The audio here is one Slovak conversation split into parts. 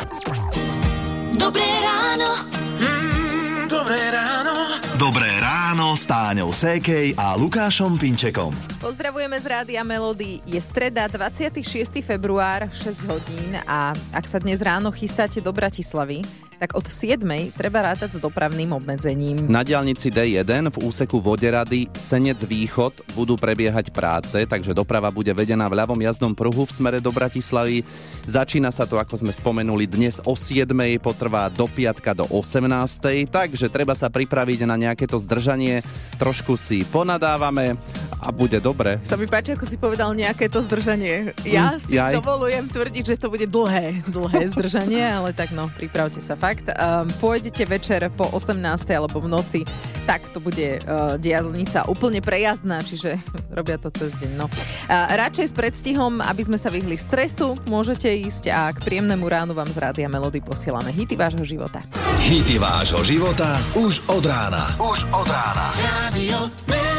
Dobré ráno. Dobré ráno. Dobré ráno s Táňou Sékej a Lukášom Pinčekom. Pozdravujeme z Rádia Melody. Je streda, 26. február, 6 hodín a ak sa dnes ráno chystáte do Bratislavy, tak od 7. treba rátať s dopravným obmedzením. Na diaľnici D1 v úseku Voderady Senec Východ budú prebiehať práce, takže doprava bude vedená v ľavom jazdnom pruhu v smere do Bratislavy. Začína sa to, ako sme spomenuli, dnes o 7. potrvá do piatka do 18. Takže treba sa pripraviť na nejaké to zdržanie. Trošku si ponadávame a bude dobre. Sa mi páči, ako si povedal nejaké to zdržanie. Ja si dovolujem tvrdiť, že to bude dlhé zdržanie, ale tak no, pripravte sa fakt. Pôjdete večer po 18. alebo v noci, tak to bude diaľnica úplne prejazdná, čiže robia to cez deň. No. Radšej s predstihom, aby sme sa vyhli stresu, môžete ísť a k príjemnému ránu vám z Rádia Melody posielame hity vášho života. Hity vášho života už od rána. Už od rána. Radio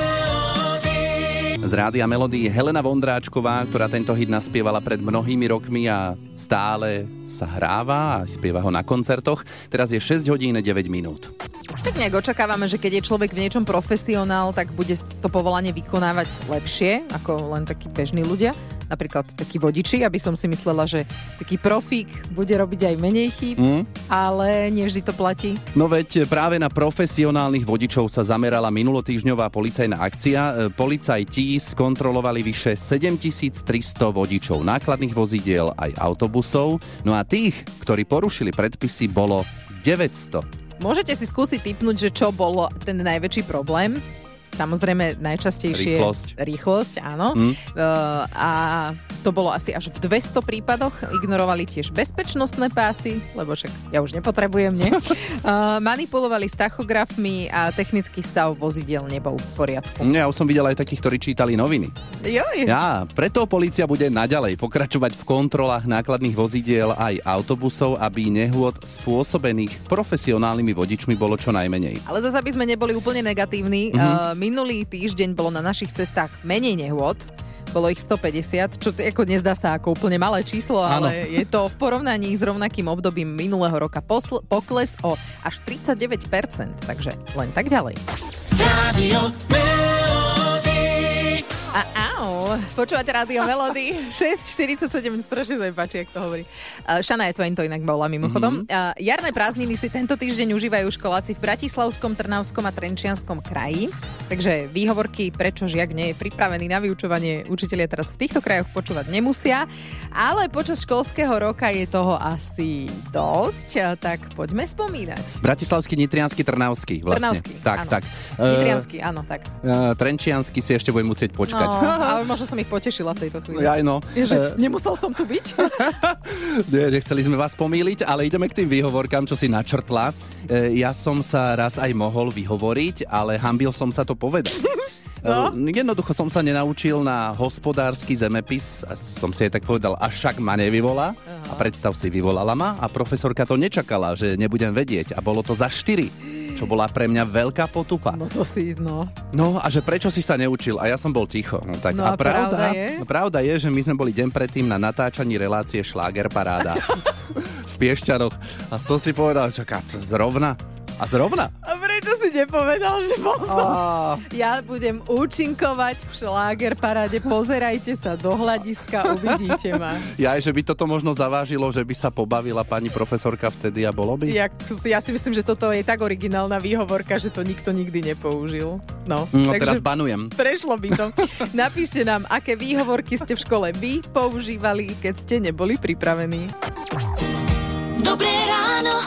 Z Rádia Melody Helena Vondráčková, ktorá tento hit naspievala pred mnohými rokmi a stále sa hráva a spieva ho na koncertoch. Teraz je 6 hodín 9 minút. Tak nejak očakávame, že keď je človek v niečom profesionál, tak bude to povolanie vykonávať lepšie ako len takí bežní ľudia. Napríklad takí vodiči, aby som si myslela, že taký profík bude robiť aj menej chýb, ale nie vždy to platí. No veď práve na profesionálnych vodičov sa zamerala minulotýždňová policajná akcia. Policajti skontrolovali vyše 7300 vodičov nákladných vozidiel aj autobusov. No a tých, ktorí porušili predpisy, bolo 900. Môžete si skúsiť tipnúť, že čo bolo ten najväčší problém. Samozrejme, najčastejšie rýchlosť, áno. A to bolo asi až v 200 prípadoch. Ignorovali tiež bezpečnostné pásy, lebo však ja už nepotrebujem, nie? Manipulovali s tachografmi a technický stav vozidiel nebol v poriadku. Ja už som videl aj takých, ktorí čítali noviny. Joj. Ja, preto polícia bude naďalej pokračovať v kontrolách nákladných vozidiel aj autobusov, aby nehôd spôsobených profesionálnymi vodičmi bolo čo najmenej. Ale zase, aby sme neboli úplne negatívni, minulý týždeň bolo na našich cestách menej nehôd. Bolo ich 150, čo ako nezdá sa ako úplne malé číslo, ale je to v porovnaní s rovnakým obdobím minulého roka pokles o až 39%, takže len tak ďalej. Radio Počúvate Rádio Melody 6:47, strašne sa mi páči, jak to hovorí. Shania Twain to inak bola mimochodom. Jarné prázdniny si tento týždeň užívajú školáci v Bratislavskom, Trnavskom a Trenčianskom kraji. Takže výhovorky, prečo žiak nie je pripravený na vyučovanie, učitelia teraz v týchto krajoch počúvať nemusia. Ale počas školského roka je toho asi dosť, tak poďme spomínať. Bratislavský, Nitriansky, Trnavský vlastne. Trnavský, tak. Nitriansky, áno, tak. Trenčiansky si ešte budem musieť počkať. Ale možno som ich potešila v tejto chvíli. Nemusel som tu byť. Nechceli sme vás pomýliť, ale ideme k tým výhovorkám, čo si načrtla. Ja som sa raz aj mohol vyhovoriť, ale hanbil som sa to povedať. No? Jednoducho som sa nenaučil na hospodársky zemepis a som si aj tak povedal, a však ma nevyvolá. A predstav si, vyvolala ma a profesorka to nečakala, že nebudem vedieť a bolo to za 4. Čo bola pre mňa veľká potupa. No to si, no. No a že prečo si sa neučil? A ja som bol ticho. No, tak, no a pravda je, že my sme boli deň predtým na natáčaní relácie Šláger paráda v Piešťanoch. A som si povedal, že zrovna. A prečo si nepovedal, že bol som? Ja budem účinkovať v Šláger paráde. Pozerajte sa do hľadiska, uvidíte ma. Ja, že by toto možno zavážilo, že by sa pobavila pani profesorka vtedy a bolo by? Ja si myslím, že toto je tak originálna výhovorka, že to nikto nikdy nepoužil. No teraz banujem. Prešlo by to. Napíšte nám, aké výhovorky ste v škole vy používali, keď ste neboli pripravení. Dobré ráno.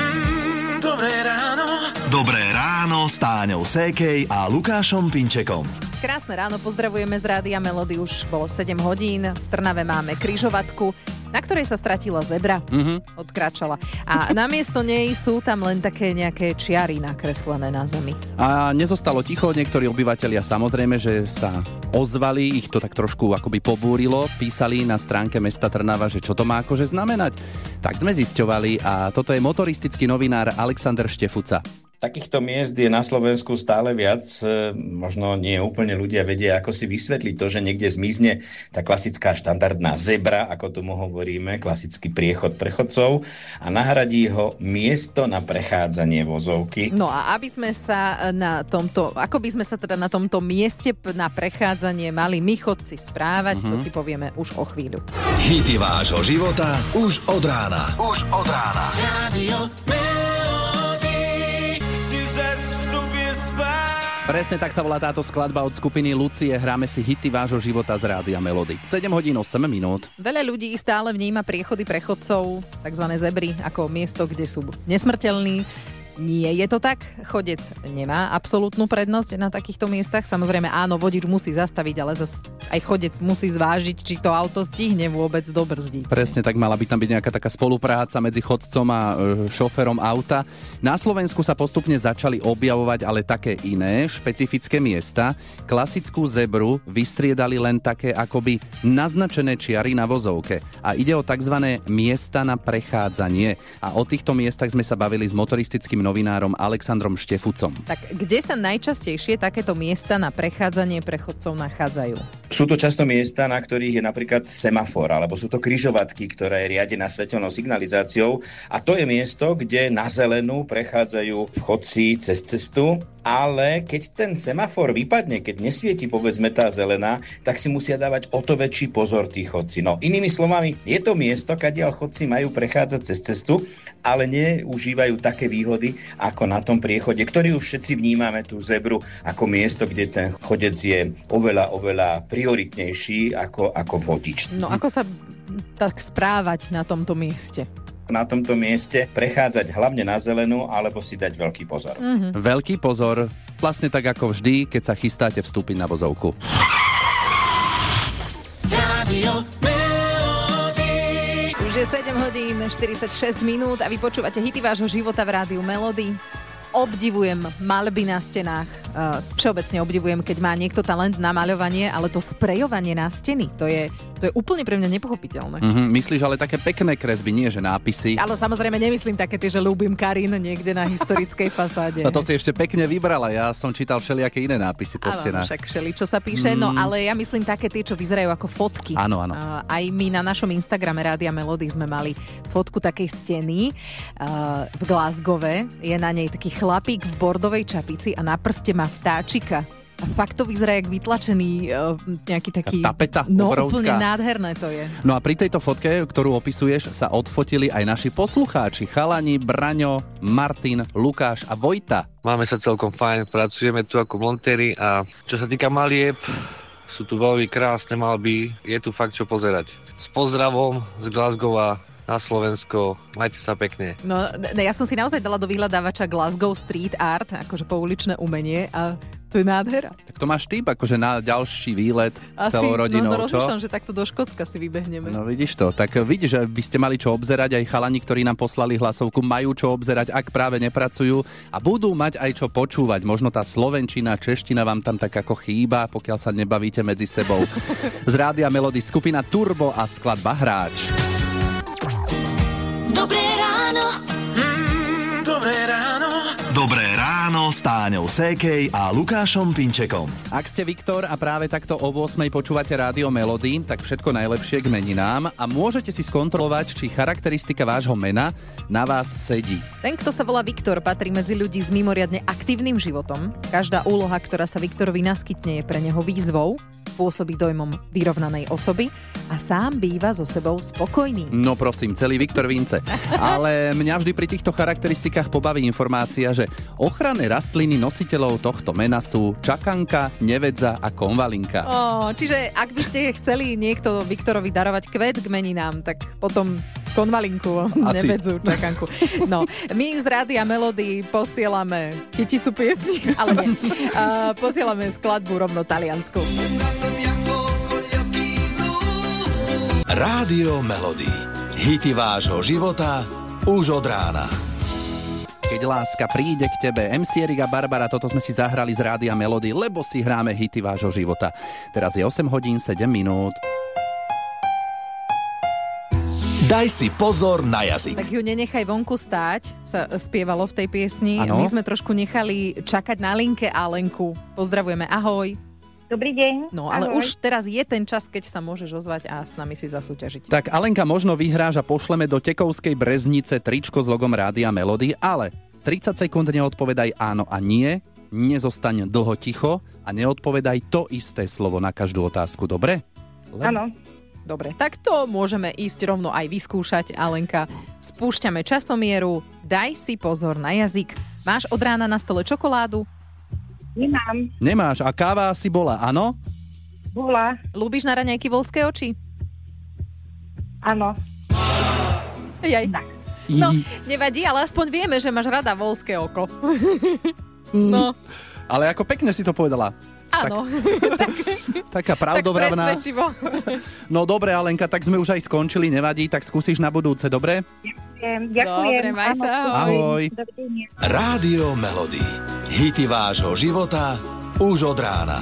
Dobré ráno. Dobré ráno s Táňou Sékej a Lukášom Pinčekom. Krásne ráno, pozdravujeme z Rádia Melody, už bolo 7 hodín, v Trnave máme križovatku, na ktorej sa stratila zebra, odkráčala. A namiesto nej sú tam len také nejaké čiary nakreslené na zemi. A nezostalo ticho, niektorí obyvatelia samozrejme, že sa ozvali, ich to tak trošku akoby pobúrilo, písali na stránke mesta Trnava, že čo to má akože znamenať. Tak sme zisťovali a toto je motoristický novinár Alexander Štefuca. Takýchto miest je na Slovensku stále viac. Možno nie úplne ľudia vedia, ako si vysvetliť to, že niekde zmizne tá klasická štandardná zebra, ako tomu hovoríme, klasický priechod prechodcov a nahradí ho miesto na prechádzanie vozovky. No a aby sme sa ako by sme sa teda na tomto mieste na prechádzanie mali my chodci správať, to si povieme už o chvíľu. Hity vášho života už od rána. Už od rána. Radio Presne tak sa volá táto skladba od skupiny Lucie. Hráme si hity vášho života z Rádia Melody. 7 hodín 8 minút. Veľa ľudí stále vníma priechody prechodcov, takzvané zebry, ako miesto, kde sú nesmrteľní. Nie je to tak. Chodec nemá absolútnu prednosť na takýchto miestach. Samozrejme áno, vodič musí zastaviť, ale aj chodec musí zvážiť, či to auto stihne vôbec dobrzdiť. Presne tak, mala by tam byť nejaká taká spolupráca medzi chodcom a šoférom auta. Na Slovensku sa postupne začali objavovať ale také iné špecifické miesta. Klasickú zebru vystriedali len také akoby naznačené čiary na vozovke. A ide o tzv. Miesta na prechádzanie. A o týchto miestach sme sa bavili s motoristickým novinárom Alexandrom Štefucom. Tak kde sa najčastejšie takéto miesta na prechádzanie prechodcov nachádzajú? Sú to často miesta, na ktorých je napríklad semafor, alebo sú to križovatky, ktorá je riadená svetelnou signalizáciou. A to je miesto, kde na zelenú prechádzajú chodci cez cestu, ale keď ten semafor vypadne, keď nesvieti povedzme tá zelená, tak si musia dávať o to väčší pozor tí chodci. No inými slovami, je to miesto, kadiaľ chodci majú prechádzať cez cestu, ale neužívajú také výhody ako na tom priechode, ktorý už všetci vnímame tú zebru ako miesto, kde ten chodec je oveľa prioritnejší ako vodič. No ako sa tak správať na tomto mieste? Na tomto mieste prechádzať hlavne na zelenú alebo si dať veľký pozor. Veľký pozor, vlastne tak ako vždy, keď sa chystáte vstúpiť na vozovku. Radio Už je 7 hodín 46 minút a vy počúvate hity vášho života v Rádiu Melody. Obdivujem maľby na stenách. Všeobecne obdivujem, keď má niekto talent na maľovanie, ale to sprejovanie na steny, to je úplne pre mňa nepochopiteľné. Myslíš ale také pekné kresby, nie že nápisy? Ale samozrejme nemyslím také tie, že ľúbim Karin niekde na historickej fasáde. No to si ešte pekne vybrala, ja som čítal všelijaké iné nápisy po stenách. Áno, však všeličo sa píše, no ale ja myslím také tie, čo vyzerajú ako fotky. Áno. Aj my na našom Instagrame Rádia Melody sme mali fotku takej steny v Glasgowe. Je na nej taký chlapík v bordovej čapici a na prste má vtáčika. A fakt to vyzerá jak vytlačený nejaký taký... Tapeta no, obrovská. Úplne nádherné to je. No a pri tejto fotke, ktorú opisuješ, sa odfotili aj naši poslucháči. Chalani, Braňo, Martin, Lukáš a Vojta. Máme sa celkom fajn, pracujeme tu ako montéri a čo sa týka malieb, sú tu veľmi krásne malby, je tu fakt čo pozerať. S pozdravom z Glasgowa na Slovensko, majte sa pekne. No, ja som si naozaj dala do vyhľadávača Glasgow Street Art, akože pouličné umenie a to je nádhera. Tak to máš typ, akože na ďalší výlet celou rodinou, no, čo? Rozmýšľam, že takto do Škótska si vybehneme. No vidíš to, tak vidíš, že by ste mali čo obzerať, aj chalani, ktorí nám poslali hlasovku, majú čo obzerať, ak práve nepracujú a budú mať aj čo počúvať. Možno tá slovenčina, čeština vám tam tak ako chýba, pokiaľ sa nebavíte medzi sebou. Z Rádia Melody skupina Turbo a skladba Hráč. Dobré ráno. Dobré ráno. Dobré ráno s Táňou Sékej a Lukášom Pinčekom. Ak ste Viktor a práve takto o 8 počúvate Rádio Melody, tak všetko najlepšie k meninám a môžete si skontrolovať, či charakteristika vášho mena na vás sedí. Ten, kto sa volá Viktor, patrí medzi ľudí s mimoriadne aktívnym životom. Každá úloha, ktorá sa Viktorovi naskytne, je pre neho výzvou, pôsobí dojmom vyrovnanej osoby a sám býva so sebou spokojný. No prosím, celý Viktor Vince. Ale mňa vždy pri týchto charakteristikách pobaví informácia, že ochranné rastliny nositeľov tohto mena sú čakanka, nevedza a konvalinka. Čiže ak by ste chceli niekto Viktorovi darovať kvet k meninám, tak potom konvalinku, nevedzu, čakanku. No, my z Rádia Melody posielame kyticu piesní, ale nie. Posielame skladbu rovno taliansku. Rádio Melody. Hity vášho života už od rána. Keď láska príde k tebe, MC Erik a Barbara, toto sme si zahrali z Rádia Melody, lebo si hráme hity vášho života. Teraz je 8 hodín 7 minút. Daj si pozor na jazyk. Tak ju nenechaj vonku stáť, sa spievalo v tej piesni. Ano. My sme trošku nechali čakať na linke Alenku. Pozdravujeme, ahoj. Dobrý deň. No, ale Ahoj. už teraz je ten čas, keď sa môžeš ozvať a s nami si zasúťažiť. Tak Alenka, možno vyhráš a pošleme do Tekovskej Breznice tričko s logom Rádia Melody, ale 30 sekúnd neodpovedaj áno a nie, nezostaň dlho ticho a neodpovedaj to isté slovo na každú otázku, dobre? Áno. Dobre, tak to môžeme ísť rovno aj vyskúšať, Alenka. Spúšťame časomieru, daj si pozor na jazyk. Máš od rána na stole čokoládu? Nemám. Nemáš a káva si bola, áno? Bola. Ľúbiš na raňajky voľské oči? Áno. Jaj. No, nevadí, ale aspoň vieme, že máš rada voľské oko. No, Ale ako pekne si to povedala. áno. Taká Tak pravdovravná. presvedčivo. No dobre, Alenka, tak sme už aj skončili, nevadí, tak skúsiš na budúce, dobre? Ďakujem. Dobre, maj Áno, sa, ahoj. Dovidenia. Rádio Melody. Hity vášho života už od rána.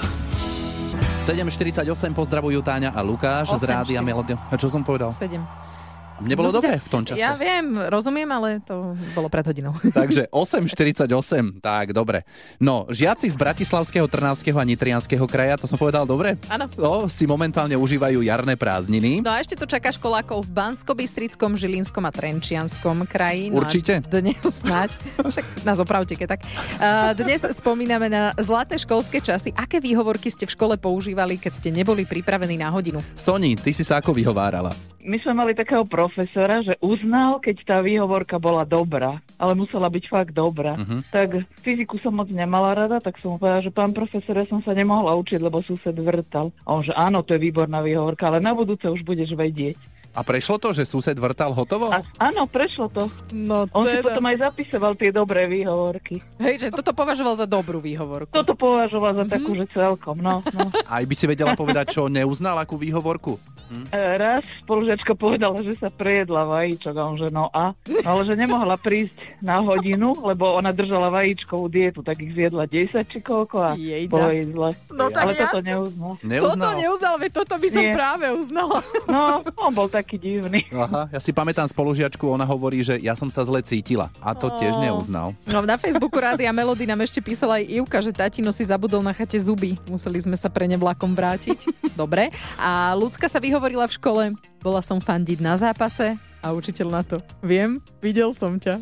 7.48 pozdravujú Táňa a Lukáš z 8:40. Rádia Melody. A čo som povedal? 7. Nebolo dobre v tom čase? Ja viem, rozumiem, ale to bolo pred hodinou. Takže 8.48, tak dobre. No, žiaci z Bratislavského, Trnavského a Nitrianskeho kraja, to som povedal dobre? Áno. No, si momentálne užívajú jarné prázdniny. No a ešte tu čaká školákov v Banskobystrickom, Žilinskom a Trenčianskom kraji. No Určite. A dnes snáď, však nás opravte, keď tak. Dnes spomíname na zlaté školské časy. Aké výhovorky ste v škole používali, keď ste neboli pripravení na hodinu? Soni, ty si sa ako vyhovárala? My sme mali takého profesora, že uznal, keď tá výhovorka bola dobrá, ale musela byť fakt dobrá. Tak fyziku som moc nemala rada, tak som mu povedala, že pán profesor, ja som sa nemohla učiť, lebo sused vrtal. A on, že áno, to je výborná výhovorka, ale na budúce už budeš vedieť. A prešlo to, že sused vrtal hotovo? A áno, prešlo to. No On si potom aj zapisoval tie dobré výhovorky. Hej, že toto považoval za dobrú výhovorku. Toto považoval za takú, že celkom, no. Aj by si vedela povedať, čo neuznal, akú výhovorku? Raz spolužiačka povedala, že sa prejedla vajíčok a on, že no a? Ale že nemohla prísť na hodinu, lebo ona držala vajíčkovú dietu, tak ich zjedla 10 či koľko a Jejda. bolo jej zle. No tak Ale toto jasne. neuznal. Toto neuznal, veď toto by som Nie. práve uznala. No, on bol taký divný. Aha, ja si pamätám spolužiačku, ona hovorí, že ja som sa zle cítila. A to tiež neuznal. No, na Facebooku Rádia Melody nám ešte písala aj Ivka, že tatino si zabudol na chate zuby. Museli sme sa pre ne vlakom vrátiť. Dobre. A Ľudská sa vyhovorila v škole. Bola som fandiť na zápase a učiteľ na to. Viem, videl som ťa.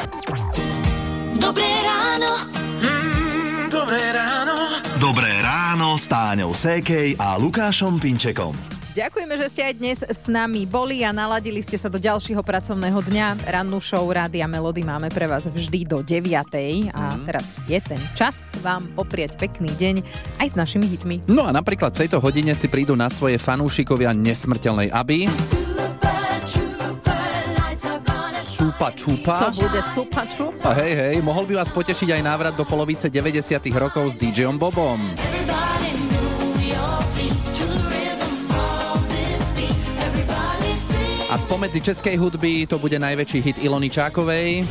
Dobré ráno. Dobré ráno. Dobré ráno s Táňou Sékej a Lukášom Pinčekom. Ďakujeme, že ste aj dnes s nami boli a naladili ste sa do ďalšieho pracovného dňa. Rannú show Rádia Melody máme pre vás vždy do 9:00 a teraz je ten čas vám popriať pekný deň aj s našimi hitmi. No a napríklad v tejto hodine si prídu na svoje fanúšikovia Nesmrteľnej Aby. Čupa Čupa. To bude super trup. A hej, mohol by vás potešiť aj návrat do polovice 90. rokov s DJom Bobom. A spomedzi českej hudby to bude najväčší hit Ilony Čákovej.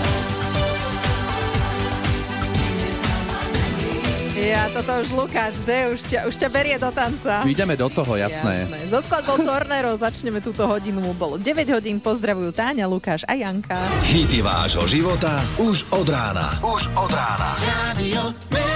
Ja, toto už Lukáš, že? Už ťa berie do tanca. Ideme do toho, jasné. Zo skladbou Tornero začneme túto hodinu. Bolo 9 hodín, pozdravujú Táňa, Lukáš a Janka. Hity vášho života už od rána. Už od rána. Rádio Melody.